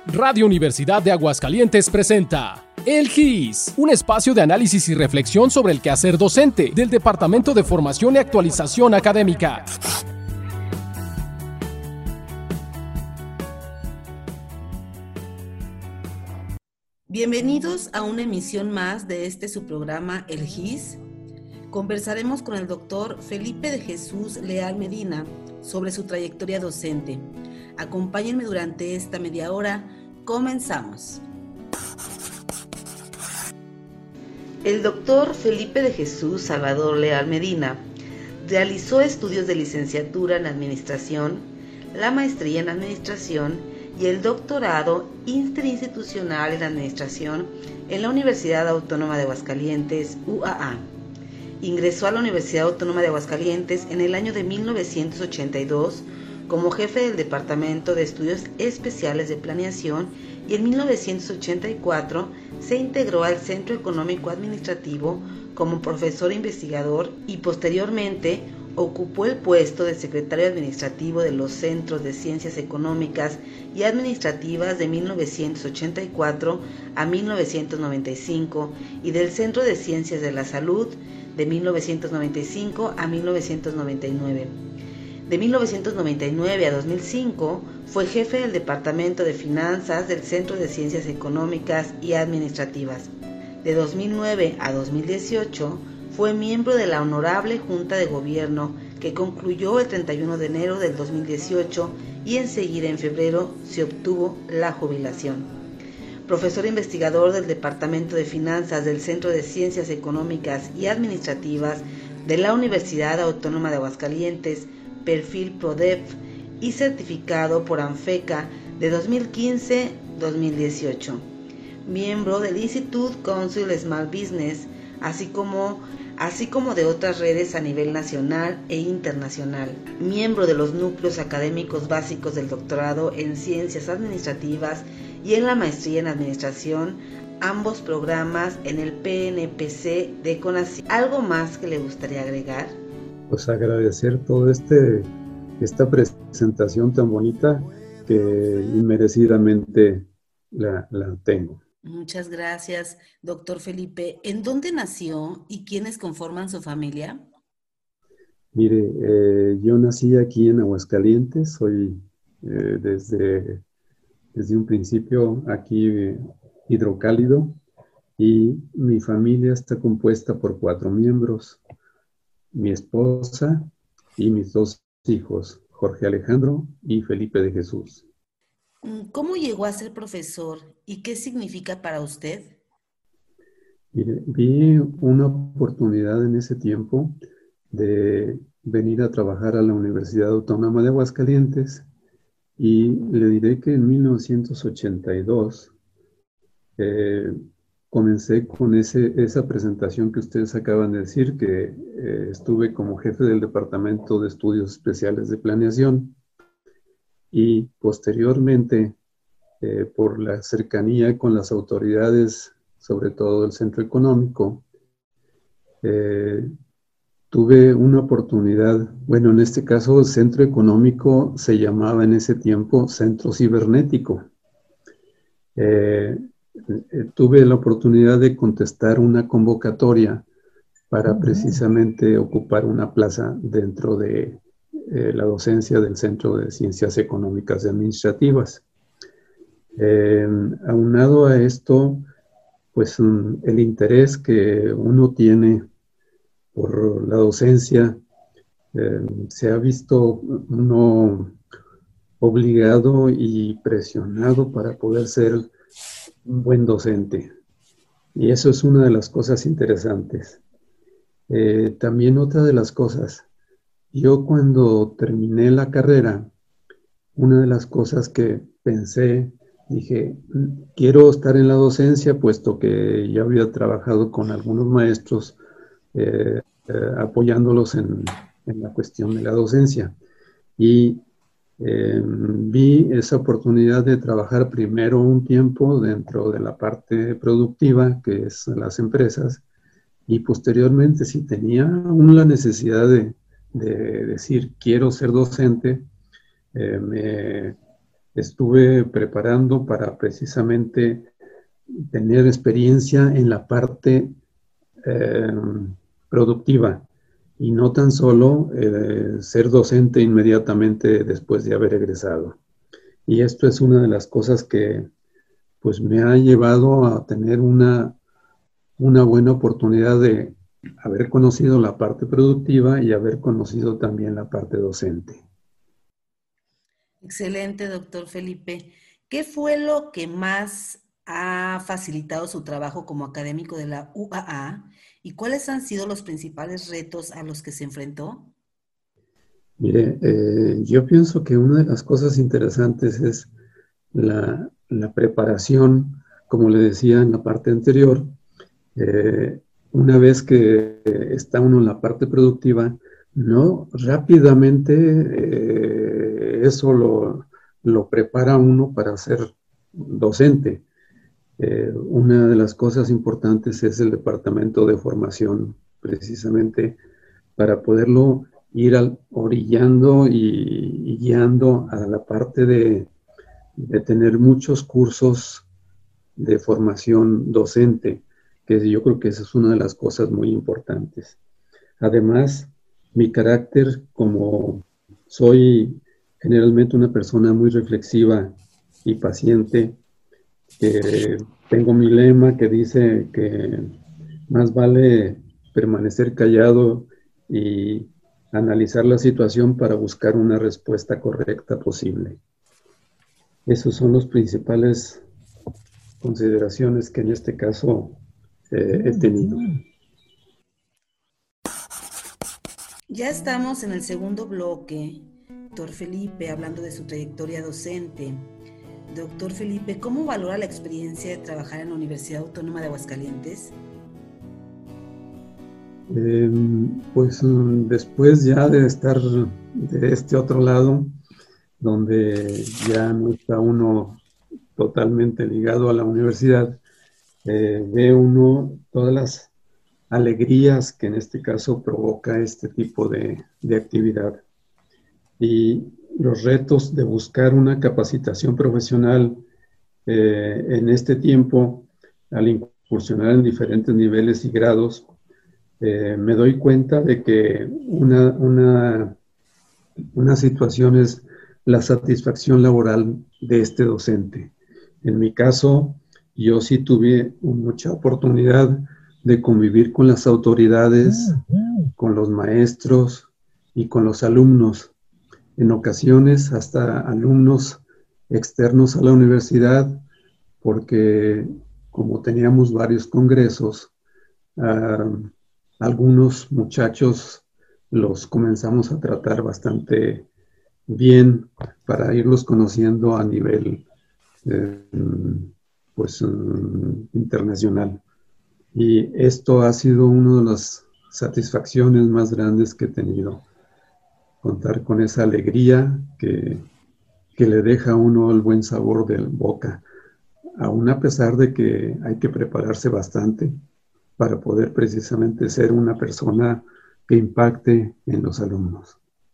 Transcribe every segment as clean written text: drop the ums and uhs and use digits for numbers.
Radio Universidad de Aguascalientes presenta El GIS, un espacio de análisis y reflexión sobre el quehacer docente del Departamento de Formación y Actualización Académica. Bienvenidos a una emisión más de su programa El GIS. Conversaremos con el doctor Felipe de Jesús Leal Medina sobre su trayectoria docente. Acompáñenme durante esta media hora. Comenzamos. El doctor Felipe de Jesús Salvador Leal Medina realizó estudios de licenciatura en Administración, la maestría en Administración y el doctorado interinstitucional en Administración en la Universidad Autónoma de Aguascalientes, UAA. Ingresó a la Universidad Autónoma de Aguascalientes en el año de 1982 como jefe del Departamento de Estudios Especiales de Planeación y en 1984 se integró al Centro Económico Administrativo como profesor investigador y posteriormente ocupó el puesto de secretario administrativo de los Centros de Ciencias Económicas y Administrativas de 1984 a 1995 y del Centro de Ciencias de la Salud de 1995 a 1999. De 1999 a 2005 fue jefe del Departamento de Finanzas del Centro de Ciencias Económicas y Administrativas. De 2009 a 2018 fue miembro de la Honorable Junta de Gobierno que concluyó el 31 de enero del 2018 y enseguida en febrero se obtuvo la jubilación. Profesor investigador del Departamento de Finanzas del Centro de Ciencias Económicas y Administrativas de la Universidad Autónoma de Aguascalientes, perfil PRODEF y certificado por ANFECA de 2015-2018. Miembro del Institute Council Small Business, así como de otras redes a nivel nacional e internacional. Miembro de los núcleos académicos básicos del doctorado en Ciencias Administrativas y en la maestría en Administración, ambos programas en el PNPC de CONACYT. ¿Algo más que le gustaría agregar? Pues agradecer toda esta presentación tan bonita que inmerecidamente la tengo. Muchas gracias, doctor Felipe. ¿En dónde nació y quiénes conforman su familia? Mire, yo nací aquí en Aguascalientes, soy desde un principio aquí hidrocálido y mi familia está compuesta por 4 miembros. Mi esposa y mis 2 hijos, Jorge Alejandro y Felipe de Jesús. ¿Cómo llegó a ser profesor y qué significa para usted? Mire, vi una oportunidad en ese tiempo de venir a trabajar a la Universidad Autónoma de Aguascalientes y le diré que en 1982 comencé con esa presentación que ustedes acaban de decir, que estuve como jefe del Departamento de Estudios Especiales de Planeación y posteriormente, por la cercanía con las autoridades, sobre todo del Centro Económico, tuve una oportunidad, bueno, en este caso el Centro Económico se llamaba en ese tiempo Centro Cibernético. Tuve la oportunidad de contestar una convocatoria para precisamente ocupar una plaza dentro de la docencia del Centro de Ciencias Económicas y Administrativas. Aunado a esto, pues el interés que uno tiene por la docencia, se ha visto uno obligado y presionado para poder ser un buen docente. Y eso es una de las cosas interesantes. También otra de las cosas, yo cuando terminé la carrera, una de las cosas que pensé, dije, quiero estar en la docencia, puesto que ya había trabajado con algunos maestros apoyándolos en la cuestión de la docencia. Y vi esa oportunidad de trabajar primero un tiempo dentro de la parte productiva, que es las empresas, y posteriormente, si tenía aún la necesidad de decir quiero ser docente, me estuve preparando para precisamente tener experiencia en la parte productiva y no tan solo ser docente inmediatamente después de haber egresado. Y esto es una de las cosas que pues me ha llevado a tener una buena oportunidad de haber conocido la parte productiva y haber conocido también la parte docente. Excelente, doctor Felipe. ¿Qué fue lo que más ha facilitado su trabajo como académico de la UAA y cuáles han sido los principales retos a los que se enfrentó? Mire, yo pienso que una de las cosas interesantes es la preparación, como le decía en la parte anterior. Una vez que está uno en la parte productiva, no rápidamente eso lo prepara uno para ser docente. Una de las cosas importantes es el departamento de formación, precisamente para poderlo ir orillando y guiando a la parte de tener muchos cursos de formación docente, que yo creo que esa es una de las cosas muy importantes. Además, mi carácter, como soy generalmente una persona muy reflexiva y paciente, tengo mi lema que dice que más vale permanecer callado y analizar la situación para buscar una respuesta correcta posible. Esos son los principales consideraciones que en este caso he tenido. Ya estamos en el segundo bloque, doctor Felipe, hablando de su trayectoria docente. Doctor Felipe, ¿cómo valora la experiencia de trabajar en la Universidad Autónoma de Aguascalientes? Pues después ya de estar de este otro lado, donde ya no está uno totalmente ligado a la universidad, ve uno todas las alegrías que en este caso provoca este tipo de actividad y los retos de buscar una capacitación profesional en este tiempo al incursionar en diferentes niveles y grados. Me doy cuenta de que una situación es la satisfacción laboral de este docente. En mi caso, yo sí tuve mucha oportunidad de convivir con las autoridades, con los maestros y con los alumnos. En ocasiones hasta alumnos externos a la universidad, porque como teníamos varios congresos, algunos muchachos los comenzamos a tratar bastante bien para irlos conociendo a nivel pues internacional. Y esto ha sido una de las satisfacciones más grandes que he tenido, contar con esa alegría que le deja a uno el buen sabor de boca, aún a pesar de que hay que prepararse bastante para poder precisamente ser una persona que impacte en los alumnos.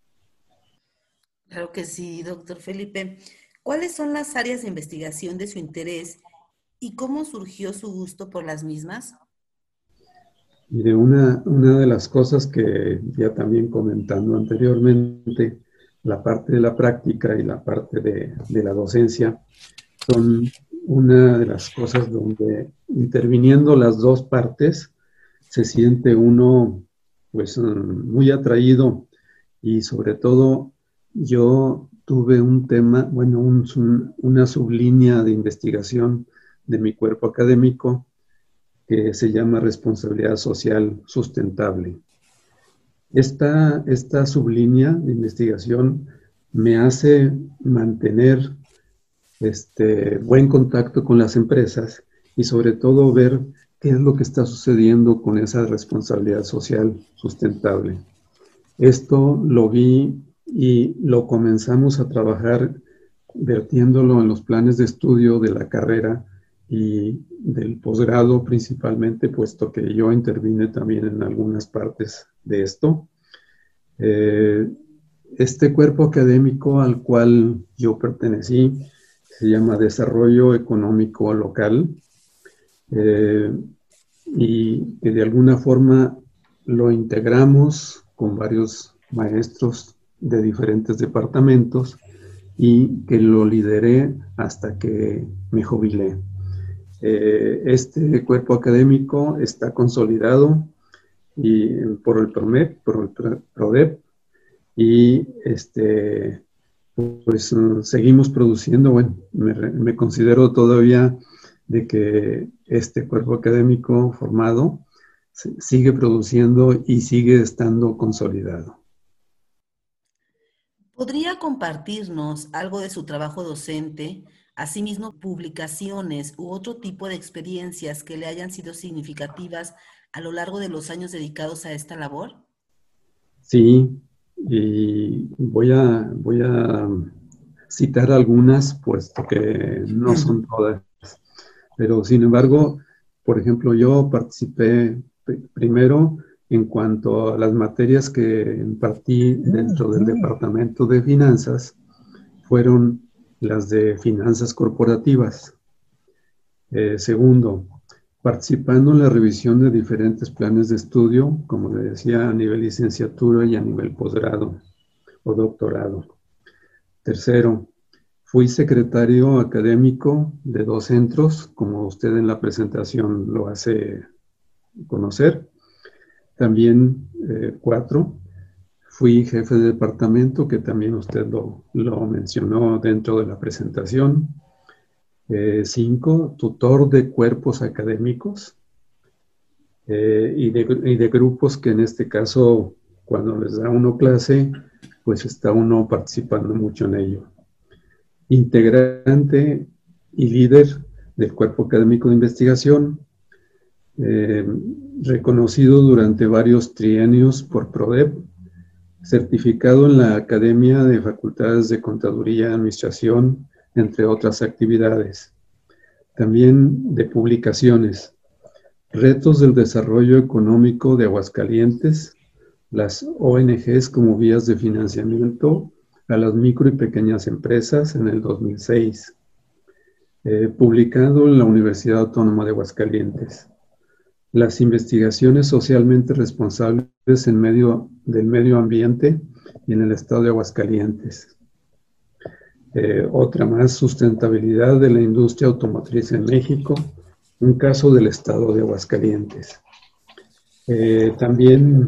Claro que sí, doctor Felipe. ¿Cuáles son las áreas de investigación de su interés y cómo surgió su gusto por las mismas? Y de una de las cosas que ya también comentando anteriormente, la parte de la práctica y la parte de la docencia son una de las cosas donde interviniendo las dos partes se siente uno pues muy atraído y sobre todo yo tuve un tema, bueno, una sublínea de investigación de mi cuerpo académico que se llama responsabilidad social sustentable. Esta sublínea de investigación me hace mantener buen contacto con las empresas y sobre todo ver qué es lo que está sucediendo con esa responsabilidad social sustentable. Esto lo vi y lo comenzamos a trabajar vertiéndolo en los planes de estudio de la carrera y del posgrado principalmente, puesto que yo intervine también en algunas partes de esto. Este cuerpo académico al cual yo pertenecí se llama Desarrollo Económico Local, y que de alguna forma lo integramos con varios maestros de diferentes departamentos y que lo lideré hasta que me jubilé. Este cuerpo académico está consolidado por el PROMEP, por el PRODEP, y pues seguimos produciendo. Bueno, me considero todavía de que este cuerpo académico formado sigue produciendo y sigue estando consolidado. ¿Podría compartirnos algo de su trabajo docente, asimismo publicaciones u otro tipo de experiencias que le hayan sido significativas a lo largo de los años dedicados a esta labor? Sí, y voy a citar algunas, puesto que no son todas. Pero sin embargo, por ejemplo, yo participé primero en cuanto a las materias que impartí dentro del Departamento de Finanzas, fueron las de finanzas corporativas. Segundo, participando en la revisión de diferentes planes de estudio, como le decía, a nivel licenciatura y a nivel posgrado o doctorado. Tercero, fui secretario académico de 2 centros, como usted en la presentación lo hace conocer. También 4, fui jefe de departamento, que también usted lo mencionó dentro de la presentación. 5, tutor de cuerpos académicos y de grupos que en este caso, cuando les da uno clase, pues está uno participando mucho en ello. Integrante y líder del cuerpo académico de investigación, reconocido durante varios trienios por PRODEP, certificado en la Academia de Facultades de Contaduría y Administración, entre otras actividades. También de publicaciones, retos del desarrollo económico de Aguascalientes, las ONGs como vías de financiamiento a las micro y pequeñas empresas en el 2006, publicado en la Universidad Autónoma de Aguascalientes. Las investigaciones socialmente responsables del medio ambiente y en el estado de Aguascalientes. Otra más, sustentabilidad de la industria automotriz en México, un caso del estado de Aguascalientes. También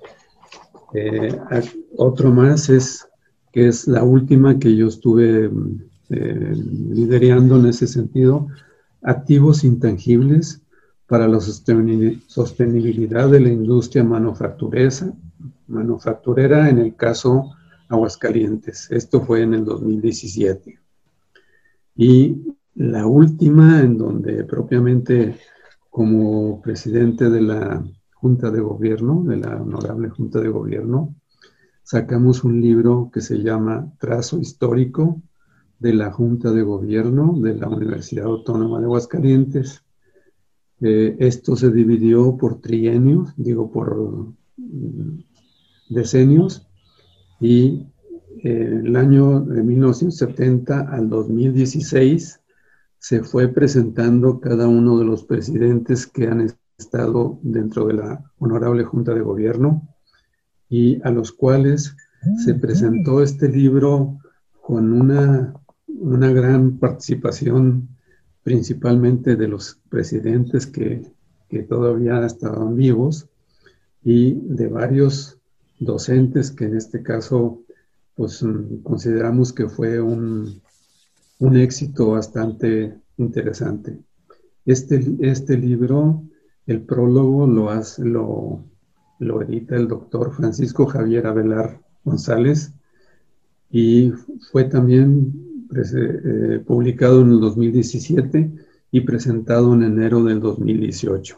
otro más que es la última que yo estuve liderando en ese sentido, activos intangibles para la sostenibilidad de la industria manufacturera, en el caso Aguascalientes. Esto fue en el 2017. Y la última, en donde propiamente como presidente de la Junta de Gobierno, de la Honorable Junta de Gobierno, sacamos un libro que se llama Trazo Histórico de la Junta de Gobierno de la Universidad Autónoma de Aguascalientes. Esto se dividió por trienios, por decenios, y el año de 1970 al 2016 se fue presentando cada uno de los presidentes que han estado dentro de la Honorable Junta de Gobierno, y a los cuales se presentó este libro con una gran participación, principalmente de los presidentes que todavía estaban vivos, y de varios docentes que en este caso pues consideramos que fue un éxito bastante interesante. Este libro, el prólogo lo edita el doctor Francisco Javier Avelar González, y fue también publicado en el 2017 y presentado en enero del 2018.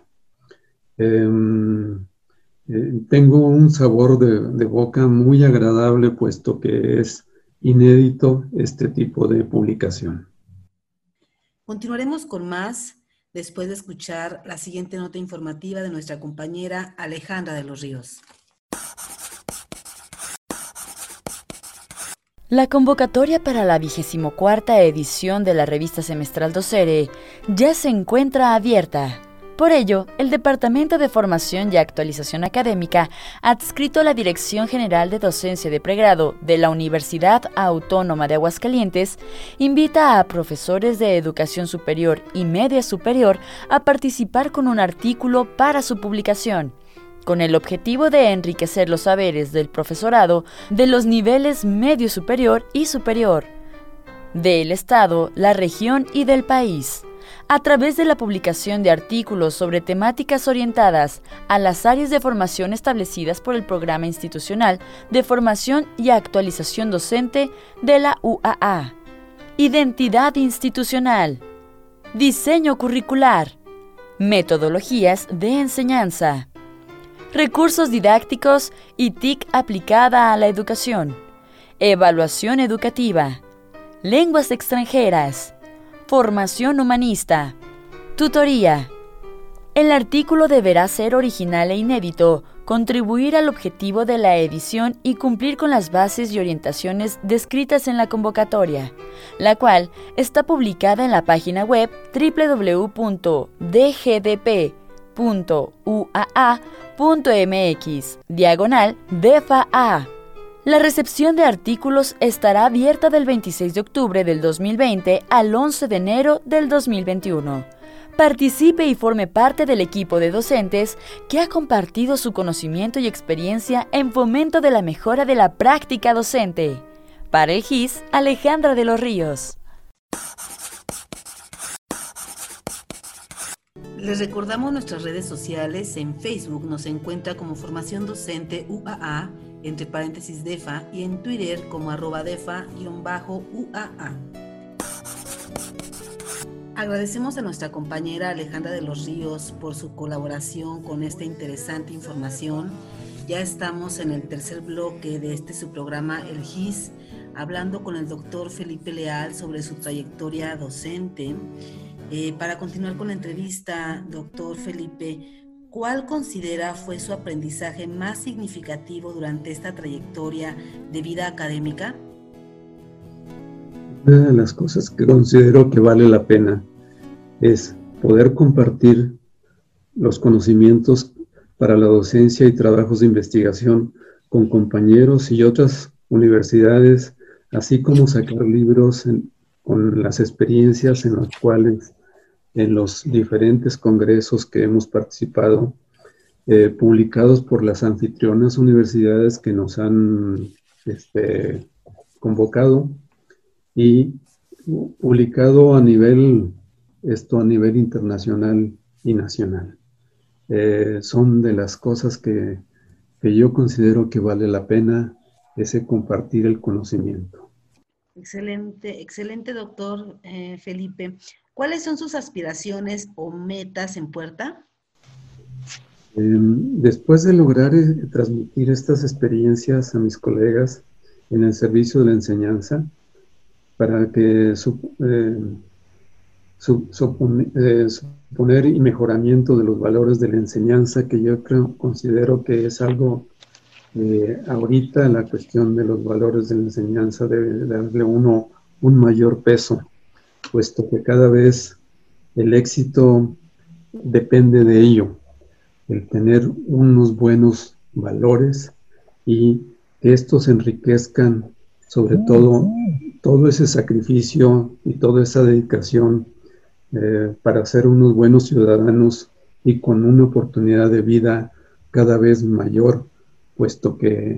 Tengo un sabor de boca muy agradable, puesto que es inédito este tipo de publicación. Continuaremos con más después de escuchar la siguiente nota informativa de nuestra compañera Alejandra de los Ríos. La convocatoria para la 24ª edición de la revista semestral Docere ya se encuentra abierta. Por ello, el Departamento de Formación y Actualización Académica, adscrito a la Dirección General de Docencia de Pregrado de la Universidad Autónoma de Aguascalientes, invita a profesores de educación superior y media superior a participar con un artículo para su publicación, con el objetivo de enriquecer los saberes del profesorado de los niveles medio superior y superior, del Estado, la región y del país, a través de la publicación de artículos sobre temáticas orientadas a las áreas de formación establecidas por el Programa Institucional de Formación y Actualización Docente de la UAA. Identidad institucional, diseño curricular, metodologías de enseñanza, recursos didácticos y TIC aplicada a la educación, evaluación educativa, lenguas extranjeras, formación humanista, tutoría. El artículo deberá ser original e inédito, contribuir al objetivo de la edición y cumplir con las bases y orientaciones descritas en la convocatoria, la cual está publicada en la página web www.dgdp.uaa.mx/DEFA-A. La recepción de artículos estará abierta del 26 de octubre del 2020 al 11 de enero del 2021. Participe y forme parte del equipo de docentes que ha compartido su conocimiento y experiencia en fomento de la mejora de la práctica docente. Para el GIS, Alejandra de los Ríos. Les recordamos nuestras redes sociales. En Facebook nos encuentra como Formación Docente UAA, entre paréntesis DEFA, y en Twitter como @DEFA_UAA. Agradecemos a nuestra compañera Alejandra de los Ríos por su colaboración con esta interesante información. Ya estamos en el tercer bloque de su programa El GIS, hablando con el doctor Felipe Leal sobre su trayectoria docente. Para continuar con la entrevista, doctor Felipe, ¿cuál considera fue su aprendizaje más significativo durante esta trayectoria de vida académica? Una de las cosas que considero que vale la pena es poder compartir los conocimientos para la docencia y trabajos de investigación con compañeros y otras universidades, así como sacar libros con las experiencias en las cuales en los diferentes congresos que hemos participado, publicados por las anfitrionas universidades que nos han convocado y publicado a nivel internacional y nacional. Son de las cosas que yo considero que vale la pena ese compartir el conocimiento. Excelente, doctor Felipe. ¿Cuáles son sus aspiraciones o metas en puerta? Después de lograr transmitir estas experiencias a mis colegas en el servicio de la enseñanza, para que suponer y mejoramiento de los valores de la enseñanza, que yo considero que es algo ahorita la cuestión de los valores de la enseñanza debe darle uno un mayor peso, puesto que cada vez el éxito depende de ello, el tener unos buenos valores y que estos enriquezcan sobre todo ese sacrificio y toda esa dedicación para ser unos buenos ciudadanos y con una oportunidad de vida cada vez mayor, puesto que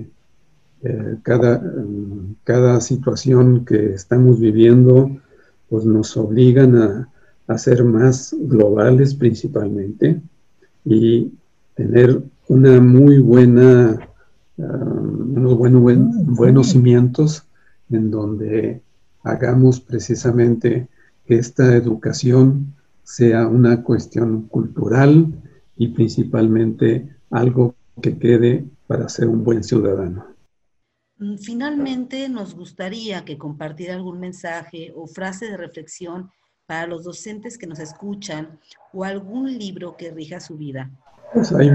cada situación que estamos viviendo pues nos obligan a ser más globales principalmente y tener una muy buena, unos buenos cimientos en donde hagamos precisamente que esta educación sea una cuestión cultural y principalmente algo que quede para ser un buen ciudadano. Finalmente, nos gustaría que compartiera algún mensaje o frase de reflexión para los docentes que nos escuchan o algún libro que rija su vida. Pues hay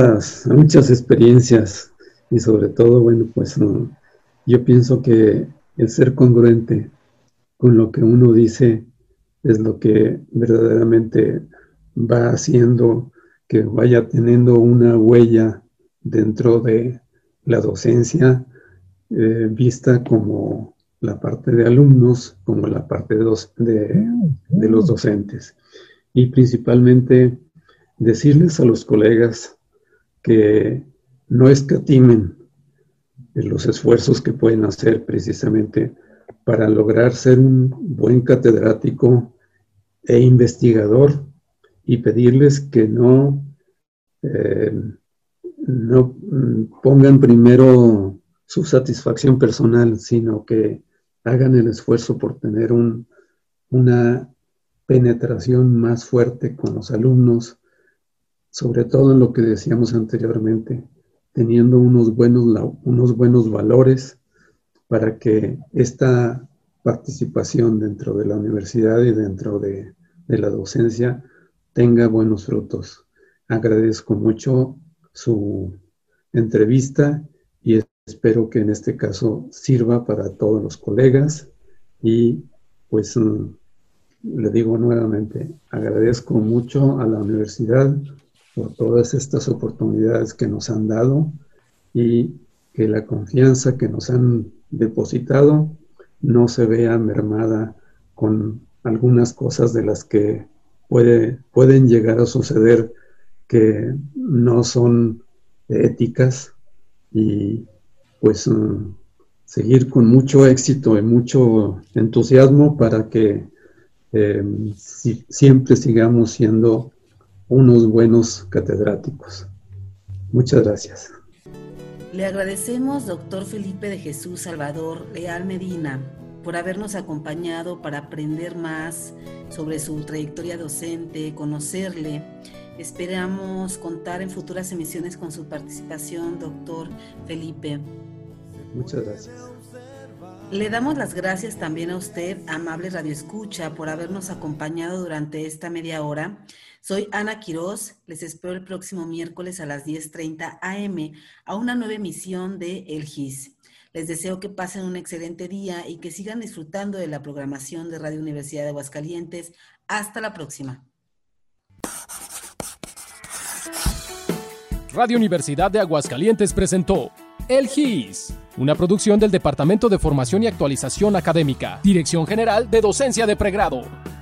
muchas experiencias y sobre todo, bueno, pues yo pienso que el ser congruente con lo que uno dice es lo que verdaderamente va haciendo que vaya teniendo una huella dentro de la docencia, vista como la parte de alumnos, como la parte de los docentes. Y principalmente decirles a los colegas que no escatimen los esfuerzos que pueden hacer precisamente para lograr ser un buen catedrático e investigador, y pedirles que no pongan primero su satisfacción personal, sino que hagan el esfuerzo por tener una penetración más fuerte con los alumnos, sobre todo en lo que decíamos anteriormente, teniendo unos buenos valores para que esta participación dentro de la universidad y dentro de la docencia tenga buenos frutos. Agradezco mucho su entrevista y espero que en este caso sirva para todos los colegas, y pues le digo nuevamente, agradezco mucho a la universidad por todas estas oportunidades que nos han dado y que la confianza que nos han depositado no se vea mermada con algunas cosas de las que pueden llegar a suceder que no son éticas, y pues seguir con mucho éxito y mucho entusiasmo para que siempre sigamos siendo unos buenos catedráticos. Muchas gracias. Le agradecemos, doctor Felipe de Jesús Salvador Leal Medina, por habernos acompañado para aprender más sobre su trayectoria docente, conocerle. Esperamos contar en futuras emisiones con su participación, doctor Felipe. Muchas gracias. Le damos las gracias también a usted, amable radioescucha, por habernos acompañado durante esta media hora. Soy Ana Quiroz, les espero el próximo miércoles a las 10:30 a.m. a una nueva emisión de El GIS. Les deseo que pasen un excelente día y que sigan disfrutando de la programación de Radio Universidad de Aguascalientes. Hasta la próxima. Radio Universidad de Aguascalientes presentó El GIS, una producción del Departamento de Formación y Actualización Académica, Dirección General de Docencia de Pregrado.